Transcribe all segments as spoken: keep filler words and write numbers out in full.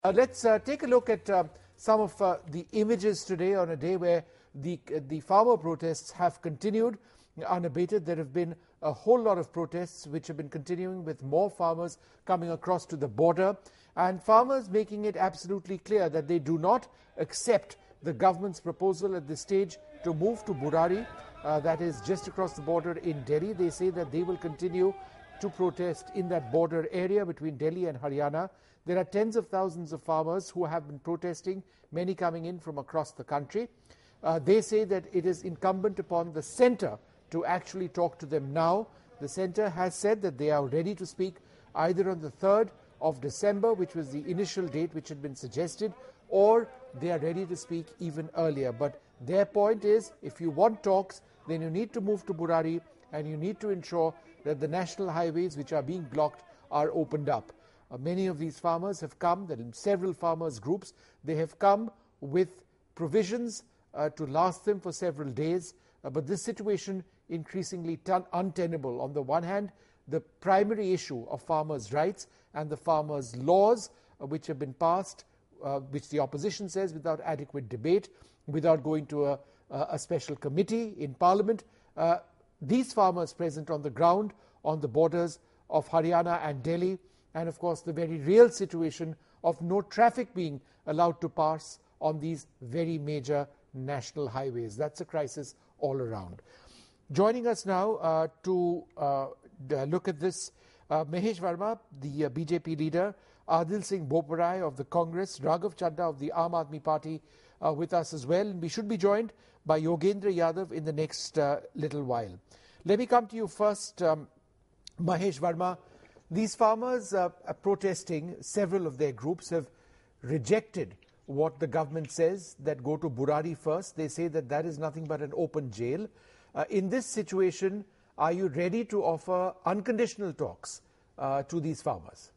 Uh, let's uh, take a look at uh, some of uh, the images today on a day where the, uh, the farmer protests have continued unabated. There have been a whole lot of protests which have been continuing, with more farmers coming across to the border, and farmers making it absolutely clear that they do not accept the government's proposal at this stage to move to Burari, uh, that is just across the border in Delhi. They say that they will continue to protest in that border area between Delhi and Haryana. There are tens of thousands of farmers who have been protesting, many coming in from across the country. Uh, they say that it is incumbent upon the centre to actually talk to them now. The centre has said that they are ready to speak either on the third of December, which was the initial date which had been suggested, or they are ready to speak even earlier. But their point is, if you want talks, then you need to move to Burari, and you need to ensure that the national highways which are being blocked are opened up. Uh, many of these farmers have come, there are several farmers groups, they have come with provisions uh, to last them for several days, uh, but this situation increasingly untenable. On the one hand, the primary issue of farmers' rights and the farmers' laws uh, which have been passed, uh, which the opposition says without adequate debate, without going to a, a special committee in Parliament. Uh, these farmers present on the ground on the borders of Haryana and Delhi, and of course the very real situation of no traffic being allowed to pass on these very major national highways. That's a crisis all around. Joining us now uh, to uh, look at this, uh, Mahesh Verma, the uh, B J P leader, Adil Singh Boparai of the Congress, Raghav Chadha of the Aam Aadmi Party uh, with us as well. And we should be joined by Yogendra Yadav in the next uh, little while. Let me come to you first, um, Mahesh Verma. These farmers uh, are protesting. Several of their groups have rejected what the government says, that go to Burari first. They say that that is nothing but an open jail. Uh, in this situation, are you ready to offer unconditional talks uh, to these farmers?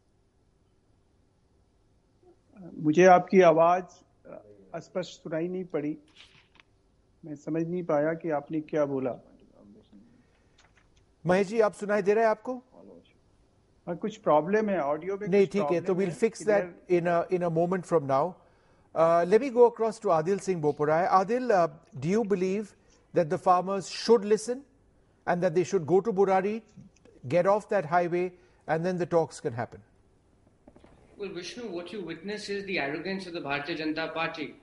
मुझे आपकी आवाज स्पष्ट सुनाई नहीं पड़ी. मैं समझ नहीं पाया कि आपने क्या बोला. महेश जी, आप सुनाई दे रहे हैं आपको? कुछ प्रॉब्लम है ऑडियो में. नहीं, ठीक है, तो we'll fix that in a in a moment from now. Uh, let me go across to Adil Singh Boparai. Adil, uh, do you believe that the farmers should listen and that they should go to Burari, get off that highway, and then the talks can happen? Well, Vishnu, what you witness is the arrogance of the Bharatiya Janata Party.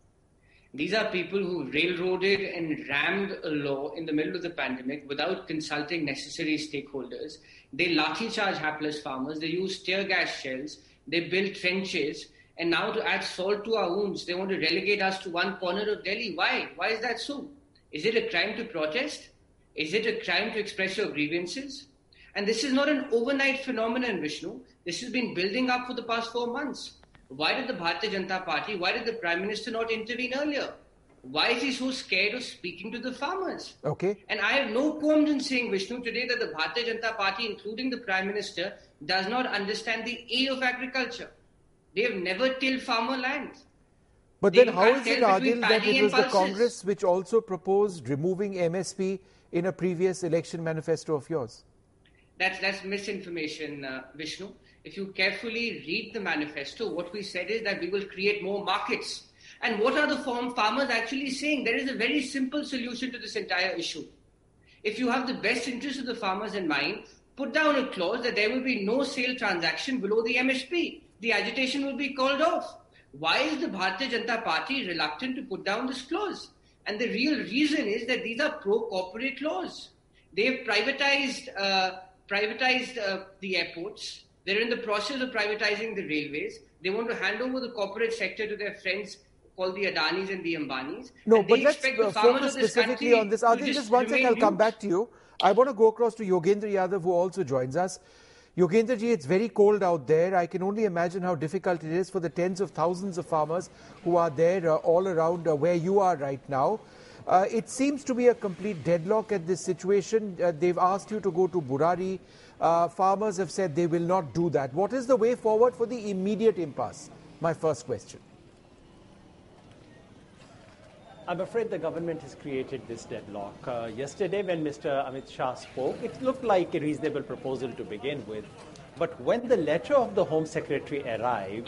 These are people who railroaded and rammed a law in the middle of the pandemic without consulting necessary stakeholders. They lathi charge hapless farmers, they use tear gas shells, they build trenches, and now to add salt to our wounds, they want to relegate us to one corner of Delhi. Why? Why is that so? Is it a crime to protest? Is it a crime to express your grievances? And this is not an overnight phenomenon, Vishnu. This has been building up for the past four months. Why did the Bharatiya Janata Party, why did the Prime Minister not intervene earlier? Why is he so scared of speaking to the farmers? Okay. And I have no qualms in saying, Vishnu, today that the Bharatiya Janata Party, including the Prime Minister, does not understand the A of agriculture. They have never tilled farmer land. But they then how is it, Adil, that it was the Congress which also proposed removing M S P in a previous election manifesto of yours? That's, that's misinformation, uh, Vishnu. If you carefully read the manifesto, what we said is that we will create more markets. And what are the farm farmers actually saying? There is a very simple solution to this entire issue. If you have the best interest of the farmers in mind, put down a clause that there will be no sale transaction below the M S P. The agitation will be called off. Why is the Bharatiya Janata Party reluctant to put down this clause? And the real reason is that these are pro-corporate laws. They've privatized, uh, privatized uh, the airports. They're in the process of privatizing the railways. They want to hand over the corporate sector to their friends called the Adanis and the Ambanis. No, and but let's uh, focus specifically on this. Adil, just one second, I'll come back to you. I want to go across to Yogendra Yadav, who also joins us. Yogendra ji, it's very cold out there. I can only imagine how difficult it is for the tens of thousands of farmers who are there uh, all around uh, where you are right now. Uh, it seems to be a complete deadlock at this situation. Uh, they've asked you to go to Burari. Uh, farmers have said they will not do that. What is the way forward for the immediate impasse? My first question. I'm afraid the government has created this deadlock. Uh, yesterday, when Mister Amit Shah spoke, it looked like a reasonable proposal to begin with. But when the letter of the Home Secretary arrived,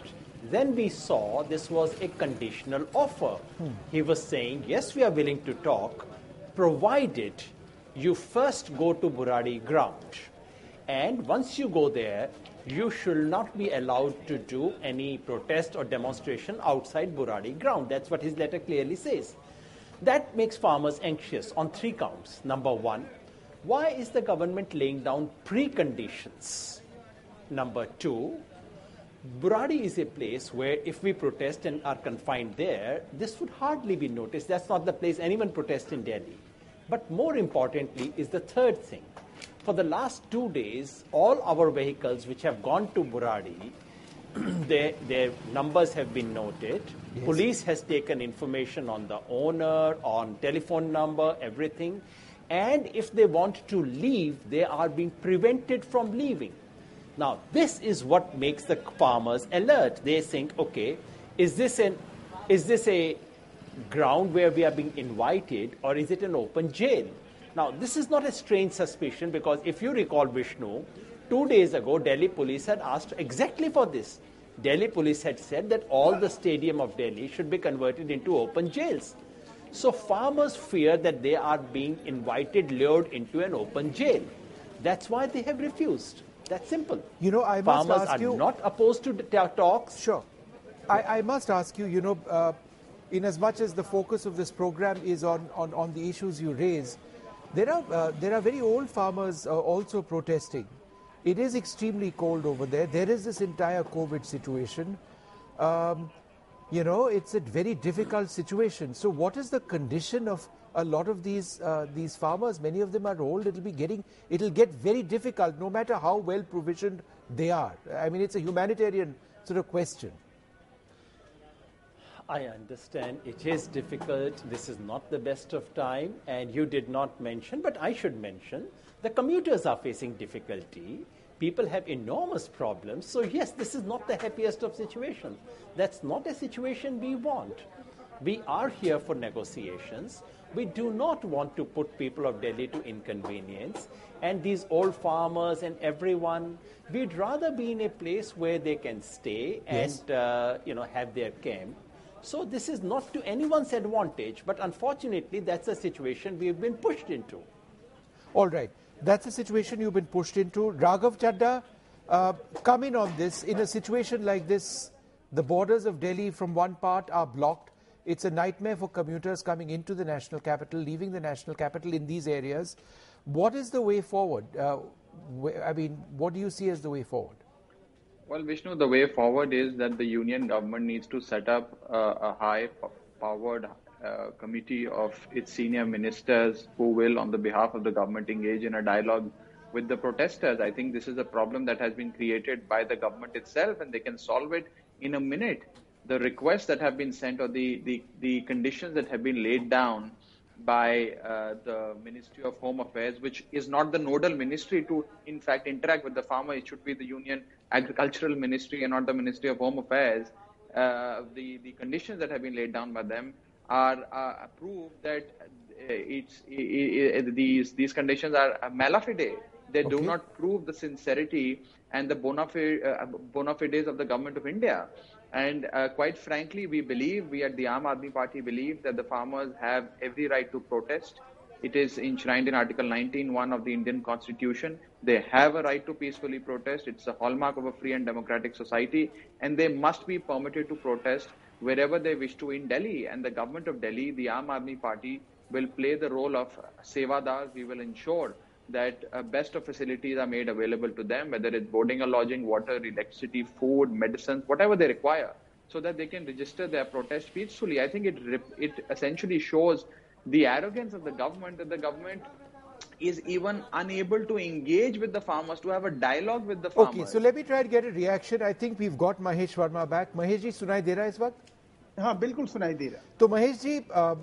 then we saw this was a conditional offer. Hmm. He was saying, yes, we are willing to talk, provided you first go to Buradi ground. And once you go there, you should not be allowed to do any protest or demonstration outside Buradi ground. That's what his letter clearly says. That makes farmers anxious on three counts. Number one, why is the government laying down preconditions? Number two, Buradi is a place where if we protest and are confined there, this would hardly be noticed. That's not the place anyone protests in Delhi. But more importantly is the third thing. For the last two days, all our vehicles which have gone to Buradi, their, their numbers have been noted. Yes. Police has taken information on the owner, on telephone number, everything. And if they want to leave, they are being prevented from leaving. Now, this is what makes the farmers alert. They think, okay, is this an, is this a ground where we are being invited, or is it an open jail? Now, this is not a strange suspicion, because if you recall, Vishnu, two days ago, Delhi police had asked exactly for this. Delhi police had said that all the stadium of Delhi should be converted into open jails. So farmers fear that they are being invited, lured into an open jail. That's why they have refused. That's simple. You know, I must farmers ask are you, not opposed to talks. Sure. I, I must ask you, you know, uh, in as much as the focus of this program is on, on, on the issues you raise, there are, uh, there are very old farmers uh, also protesting. It is extremely cold over there. There is this entire COVID situation. Um, you know, it's a very difficult situation. So what is the condition of a lot of these uh, these farmers? Many of them are old. It'll be getting, it'll get very difficult no matter how well provisioned they are. I mean, it's a humanitarian sort of question. I understand it is difficult. This is not the best of time, and you did not mention, but I should mention, the commuters are facing difficulty. People have enormous problems. So yes, this is not the happiest of situations. That's not a situation we want. We are here for negotiations. We do not want to put people of Delhi to inconvenience. And these old farmers and everyone, we'd rather be in a place where they can stay Yes. and uh, you know, have their camp. So this is not to anyone's advantage, but unfortunately that's a situation we've been pushed into. All right. That's a situation you've been pushed into. Raghav Chadda, uh, come in on this. In a situation like this, the borders of Delhi from one part are blocked. It's a nightmare for commuters coming into the national capital, leaving the national capital in these areas. What is the way forward? Uh, I mean, what do you see as the way forward? Well, Vishnu, the way forward is that the union government needs to set up uh, a high-powered uh, committee of its senior ministers who will, on the behalf of the government, engage in a dialogue with the protesters. I think this is a problem that has been created by the government itself, and they can solve it in a minute. The requests that have been sent, or the, the, the conditions that have been laid down by uh, the Ministry of Home Affairs, which is not the nodal ministry to, in fact, interact with the farmer. It should be the Union Agricultural Ministry and not the Ministry of Home Affairs. Uh, the, the conditions that have been laid down by them are uh, proof that it's, it, it, these, these conditions are mala fide. They okay. do not prove the sincerity and the bona fide, uh, bona fides of the government of India. And uh, quite frankly, we believe, we at the Aam Aadmi Party believe that the farmers have every right to protest. It is enshrined in Article nineteen one of the Indian Constitution. They have a right to peacefully protest. It's a hallmark of a free and democratic society. And they must be permitted to protest wherever they wish to in Delhi. And the government of Delhi, the Aam Aadmi Party, will play the role of Sevadar. We will ensure that uh, best of facilities are made available to them, whether it's boarding or lodging, water, electricity, food, medicines, whatever they require, so that they can register their protest peacefully. I think it it essentially shows the arrogance of the government, that the government is even unable to engage with the farmers, to have a dialogue with the farmers. Okay, so let me try to get a reaction. I think we've got Mahesh Verma back. Mahesh ji, सुनाई दे रहा है इस वक्त? हाँ, बिल्कुल सुनाई दे रहा है. तो महेश जी,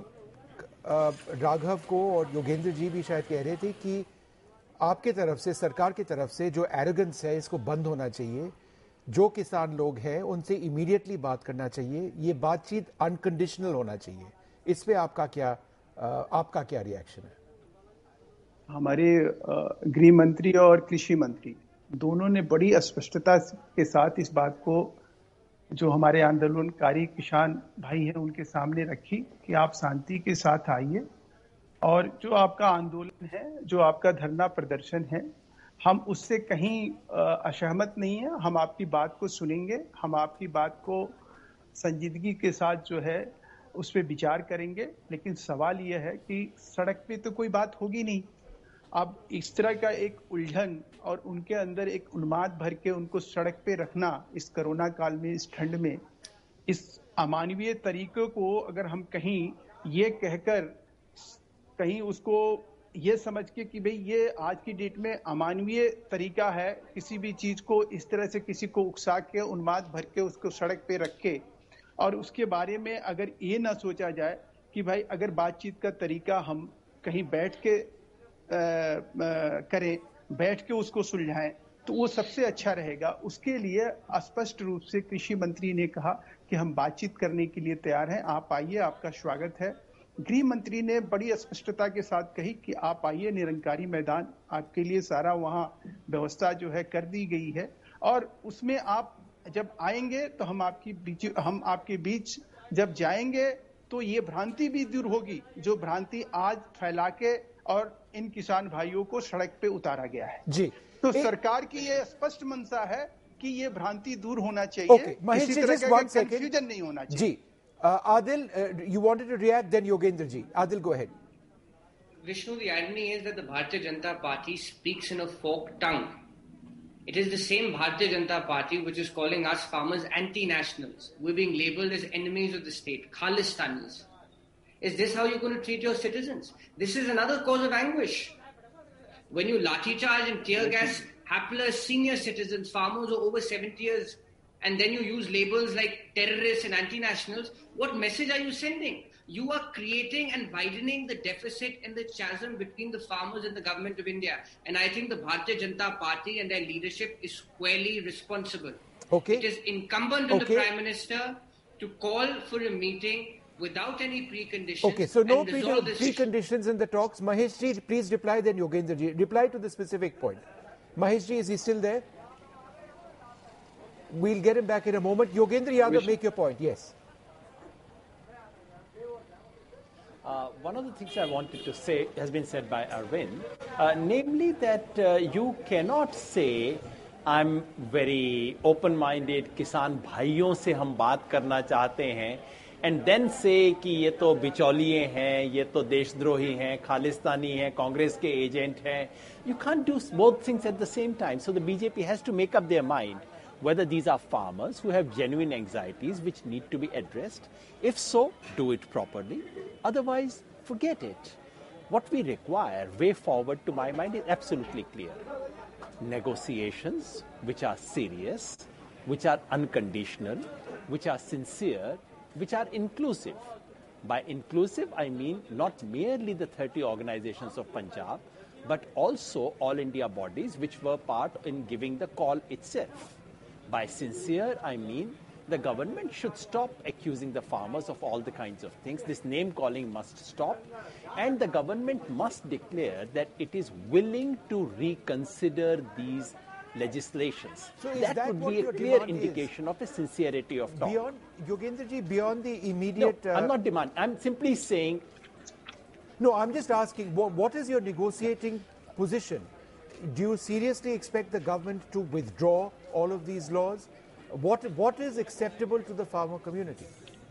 राघव को और योगेंद्र जी भी शायद कह रहे थे कि आपके तरफ से, सरकार की तरफ से जो एरोगेंस है इसको बंद होना चाहिए. जो किसान लोग हैं उनसे इमीडिएटली बात करना चाहिए. ये बातचीत अनकंडीशनल होना चाहिए. इस पे आपका क्या आपका क्या रिएक्शन है? हमारे गृह मंत्री और कृषि मंत्री दोनों ने बड़ी स्पष्टता के साथ इस बात को जो हमारे आंदोलनकारी किसान भाई हैं उनके सामने रखी कि आप शांति के साथ आइए और जो आपका आंदोलन है, जो आपका धरना प्रदर्शन है, हम उससे कहीं असहमत नहीं है। हम आपकी बात को सुनेंगे, हम आपकी बात को संजीदगी के साथ जो है उस पर विचार करेंगे, लेकिन सवाल यह है कि सड़क पे तो कोई बात होगी नहीं। अब इस तरह का एक उलझन और उनके अंदर एक उन्माद भर के उनको सड़क पे रखना इस कोरोना काल में, इस ठंड में, इस अमानवीय तरीकों को अगर हम कहीं ये कहकर कहीं उसको ये समझ के कि भाई ये आज की डेट में अमानवीय तरीका है, किसी भी चीज को इस तरह से किसी को उकसा के उन्माद भर के उसको सड़क पे रख के, और उसके बारे में अगर ये ना सोचा जाए कि भाई अगर बातचीत का तरीका हम कहीं बैठ के आ, आ, करें, बैठ के उसको सुलझाएं, तो वो सबसे अच्छा रहेगा। उसके लिए स्पष्ट रूप से कृषि मंत्री ने कहा कि हम बातचीत करने के लिए तैयार हैं, आप आइए, आपका स्वागत है। गृह मंत्री ने बड़ी स्पष्टता के साथ कही कि आप आइए, निरंकारी मैदान आपके लिए सारा वहाँ व्यवस्था जो है कर दी गई है, और उसमें आप जब आएंगे तो हम आपकी बीच हम आपके बीच जब जाएंगे तो ये भ्रांति भी दूर होगी जो भ्रांति आज फैला के और इन किसान भाइयों को सड़क पे उतारा गया है। जी, तो ए... सरकार की ये स्पष्ट मंशा है कि ये भ्रांति दूर होना चाहिए, okay. किसी तरह का कंफ्यूजन नहीं होना चाहिए। जी, uh, Adil, uh, you wanted to react, then Yogendra ji. Adil, go ahead. Vishnu, the irony is that the Bharatiya Janata Party speaks in a forked tongue. It is the same Bharatiya Janata Party which is calling us farmers anti-nationals. We're being labelled as enemies of the state, Khalistanis. Is this how you're going to treat your citizens? This is another cause of anguish. When you lathi charge and tear gas hapless senior citizens, farmers who are over seventy years, and then you use labels like terrorists and anti-nationals, what message are you sending? You are creating and widening the deficit and the chasm between the farmers and the government of India. And I think the Bharatiya Janata Party and their leadership is squarely responsible. Okay. It is incumbent on okay. the Prime Minister to call for a meeting without any preconditions. Okay, so no pre pre preconditions in the talks. Mahesh ji, please reply, then Yogendra ji. Reply to the specific point. Mahesh ji, is he still there? We'll get him back in a moment. Yogendra Yadav, make your point. Yes. Uh, one of the things I wanted to say has been said by Arvind, uh, namely that uh, you cannot say, I'm very open-minded, किसान भाइयों से हम बात करना चाहते हैं, and then say कि ये तो बिचौलिए हैं, ये तो देशद्रोही हैं, खालिस्तानी हैं, कांग्रेस के एजेंट हैं. You can't do both things at the same time. So the B J P has to make up their mind whether these are farmers who have genuine anxieties which need to be addressed. If so, do it properly. Otherwise, forget it. What we require, way forward to my mind, is absolutely clear. Negotiations which are serious, which are unconditional, which are sincere, which are inclusive. By inclusive, I mean not merely the thirty organizations of Punjab, but also all India bodies which were part in giving the call itself. By sincere, I mean the government should stop accusing the farmers of all the kinds of things. This name calling must stop. And the government must declare that it is willing to reconsider these legislations. So that, that would what be a your clear demand indication is? Of a sincerity of talk. Beyond, Yogendra ji, beyond the immediate... No, I'm not demanding. I'm simply saying... No, I'm just asking, what, what is your negotiating position? Do you seriously expect the government to withdraw all of these laws? What, what is acceptable to the farmer community?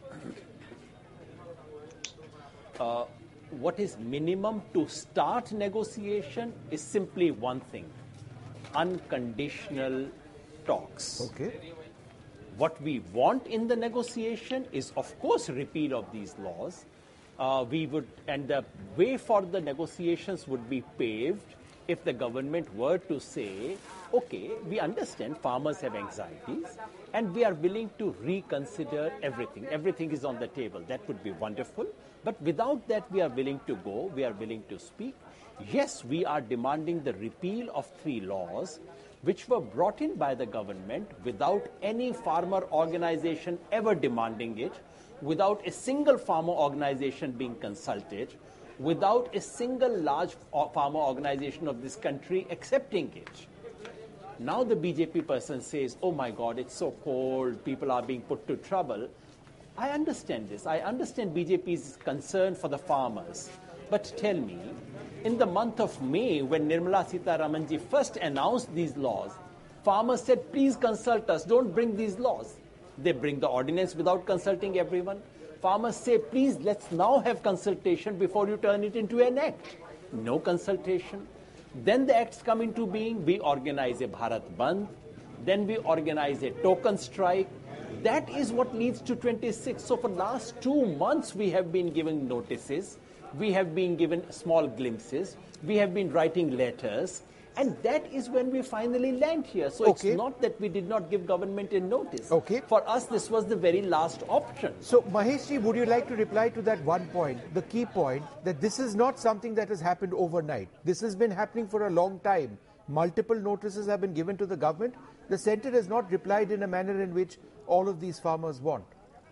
Uh, what is minimum to start negotiation is simply one thing: unconditional talks. Okay. What we want in the negotiation is, of course, repeal of these laws. Uh, we would, and the way for the negotiations would be paved if the government were to say, okay, we understand farmers have anxieties and we are willing to reconsider everything. Everything is on the table. That would be wonderful. But without that, we are willing to go. We are willing to speak. Yes, we are demanding the repeal of three laws which were brought in by the government without any farmer organization ever demanding it, without a single farmer organization being consulted, without a single large farmer organization of this country accepting it. Now the B J P person says, oh my God, it's so cold, people are being put to trouble. I understand this. I understand B J P's concern for the farmers. But tell me, in the month of May, when Nirmala Sitharamanji first announced these laws, farmers said, please consult us, don't bring these laws. They bring the ordinance without consulting everyone. Farmers say, please, let's now have consultation before you turn it into an act. No consultation. Then the acts come into being. We organize a Bharat Bandh. Then we organize a token strike. That is what leads to twenty-six. So for the last two months, we have been given notices. We have been given small glimpses. We have been writing letters. And that is when we finally land here. So okay. It's not that we did not give government a notice. Okay. For us, this was the very last option. So, Maheshji, would you like to reply to that one point, the key point, that this is not something that has happened overnight. This has been happening for a long time. Multiple notices have been given to the government. The centre has not replied in a manner in which all of these farmers want.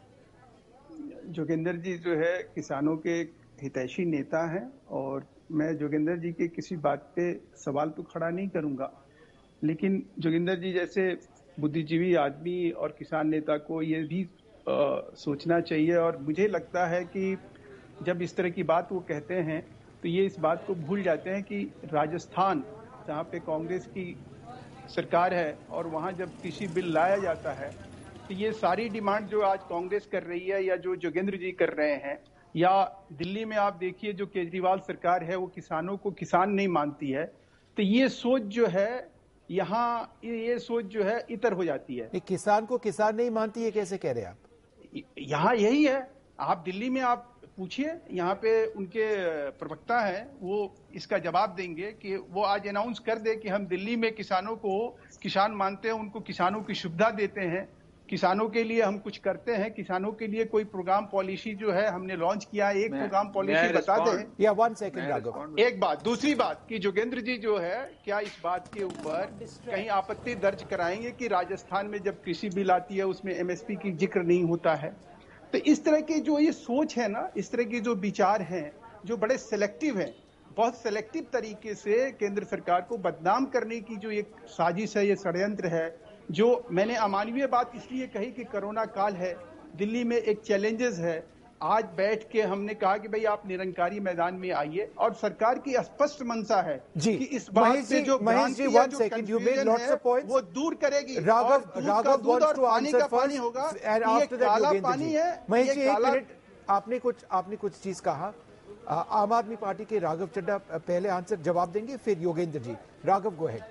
Joginder जी जो है किसानों के हितैषी नेता हैं और मैं जोगिंदर जी के किसी बात पे सवाल तो खड़ा नहीं करूंगा, लेकिन जोगिंदर जी जैसे बुद्धिजीवी आदमी और किसान नेता को ये भी आ, सोचना चाहिए। और मुझे लगता है कि जब इस तरह की बात वो कहते हैं तो ये इस बात को भूल जाते हैं कि राजस्थान जहाँ पे कांग्रेस की सरकार है और वहाँ जब कृषि बिल लाया जाता है तो ये सारी डिमांड जो आज कांग्रेस कर रही है या जो जोगेंद्र जी कर रहे हैं, या दिल्ली में आप देखिए जो केजरीवाल सरकार है वो किसानों को किसान नहीं मानती है, तो ये सोच जो है यहाँ ये सोच जो है इतर हो जाती है। किसान को किसान नहीं मानती है कैसे कह रहे हैं आप? यहाँ यही है, आप दिल्ली में आप पूछिए, यहाँ पे उनके प्रवक्ता हैं वो इसका जवाब देंगे कि वो आज अनाउंस कर दे कि हम दिल्ली में किसानों को किसान मानते हैं, उनको किसानों की सुविधा देते हैं, किसानों के लिए हम कुछ करते हैं, किसानों के लिए कोई प्रोग्राम पॉलिसी जो है हमने लॉन्च किया है, एक प्रोग्राम पॉलिसी बता दें। या वन सेकंड राघव, एक बात, दूसरी बात कि जोगेंद्र जी जो है क्या इस बात के ऊपर कहीं आपत्ति दर्ज कराएंगे कि राजस्थान में जब कृषि बिल आती है उसमें एमएसपी की जिक्र नहीं होता है? तो इस तरह की जो ये सोच है ना, इस तरह की जो विचार हैं जो बड़े सेलेक्टिव हैं, बहुत सेलेक्टिव तरीके से केंद्र सरकार को बदनाम करने की जो एक साजिश है, ये षड्यंत्र है। जो मैंने अमानवीय बात इसलिए कही कि कोरोना काल है, दिल्ली में एक चैलेंजेस है। आज बैठ के हमने कहा कि भाई आप निरंकारी मैदान में आइए और सरकार की स्पष्ट मंशा है जी कि इस बात से जो भ्रांति है, जो कंफ्यूजन है वो दूर करेगी। Raghav Raghav wants to answer first होगा and after that Yogendra ji. Mahesh ji एक मिनट, आपने कुछ आपने कुछ चीज कहा, आम आदमी पार्टी के राघव चड्ढा पहले आंसर जवाब देंगे, फिर Yogendra ji. Raghav go ahead.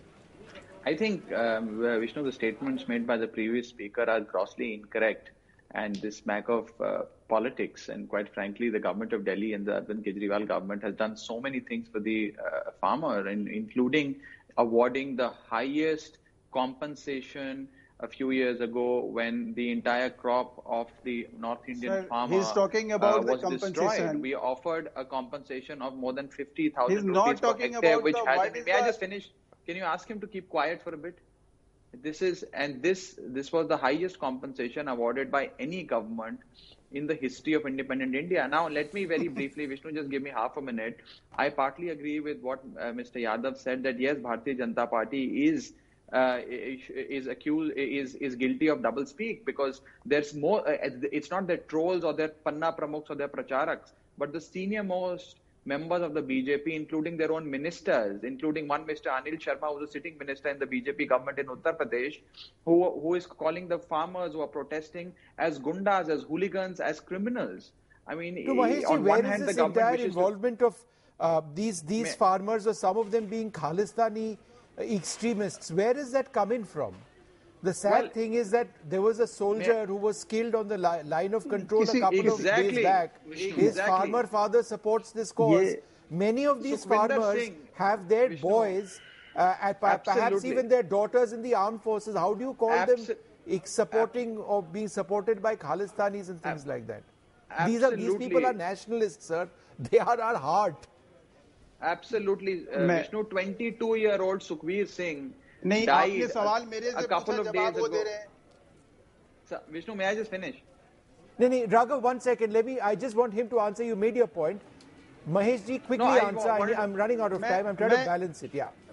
I think, um, Vishnu, the statements made by the previous speaker are grossly incorrect, and this smack of uh, politics. And quite frankly, the government of Delhi and the Arvind Kejriwal government has done so many things for the uh, farmer, and including awarding the highest compensation a few years ago when the entire crop of the North Indian Sir, farmer he's talking about uh, was the compensation. destroyed. We offered a compensation of more than fifty thousand He's rupees not per talking hectare, about which the, hasn't. what May I is just finish? Can you ask him to keep quiet for a bit? This is, and this, this was the highest compensation awarded by any government in the history of independent India. Now, let me very briefly, Vishnu, just give me half a minute. I partly agree with what uh, Mister Yadav said, that yes, Bharatiya Janata Party is uh, is accused, is is guilty of double speak, because there's more. Uh, it's not their trolls or their panna pramukhs or their pracharaks, but the senior most members of the B J P, including their own ministers, including one Mister Anil Sharma, who's a sitting minister in the B J P government in Uttar Pradesh, who, who is calling the farmers who are protesting as gundas, as hooligans, as criminals. I mean, no, Mahesh, on where one is hand, this the government entire wishes involvement to... of uh, these these May... farmers, or some of them being Khalistani extremists? Where is that coming from? The sad well, thing is that there was a soldier who was killed on the li line of control a couple exactly, of days back. Vishnu, His exactly. farmer father supports this cause. Yeah. Many of these Sukhvinder farmers Singh, have their Vishnu, boys, uh, and perhaps even their daughters in the armed forces. How do you call Abs them supporting or being supported by Khalistanis and things Ab like that? These are these people are nationalists, sir. They are our heart. Absolutely, uh, Vishnu. twenty-two-year-old Sukhveer Singh नहीं, died आपने सवाल मेरे से a couple of days ago. दे रहे हैं। So, Vishnu, may I just finish? No, no, Raghav, one second. Let me. I just want him to answer. You made your point. Mahesh ji, quickly no, I answer. I, I'm running out of time. I'm trying to balance it. Yeah.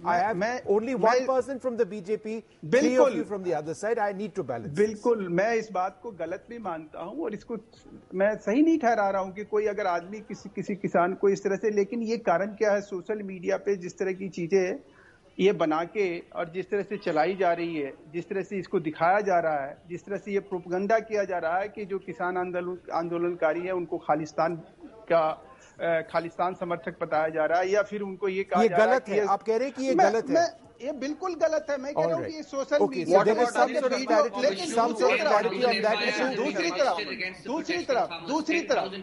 I have मैं, only one मैं, person from the B J P, three of you from the other side. I need to balance. बिल्कुल, मैं इस बात को गलत भी मानता हूं और इसको मैं सही नहीं ठहरा रहा हूं कि कोई अगर आदमी किसी किसी किसान को इस तरह से, लेकिन ये कारण क्या है, सोशल मीडिया पे जिस तरह की चीजें ये बना के और जिस तरह से चलाई जा रही है, जिस तरह से इसको दिखाया जा रहा है, जिस तरह से ये प्रोपगंडा किया जा रहा है कि जो किसान आंदोलन आंदोलनकारी है उनको खालिस्तान का खालिस्तान समर्थक बताया जा रहा है, या फिर उनको ये कहा ये जा रहा है गलत है। आप कह रहे हैं कि ये गलत है। ये बिल्कुल गलत है। मैं कह रहा हूँ कि ये social okay, media so there is some sort of clarity, लेकिन some sort of clarity on that issue. दूसरी तरफ दूसरी तरफ दूसरी तरफ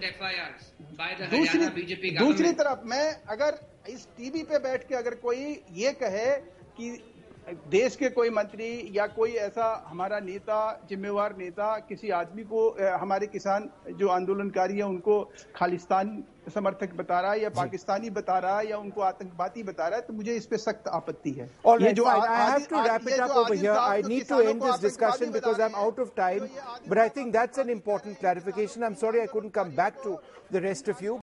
दूसरी दूसरी तरफ मैं अगर इस टीवी पे बैठ के अगर कोई ये कहे कि देश के कोई मंत्री या कोई ऐसा हमारा नेता, जिम्मेवार नेता किसी आदमी को, हमारे किसान जो आंदोलनकारी है उनको खालिस्तान समर्थक बता रहा है या पाकिस्तानी बता रहा है या उनको आतंकवादी बता रहा है, तो मुझे इस पे सख्त आपत्ति है। All right, fine. I have to wrap it up over here. I need to end this discussion because I'm out of time. But I think that's an important clarification. I'm sorry I couldn't come back to the rest of you.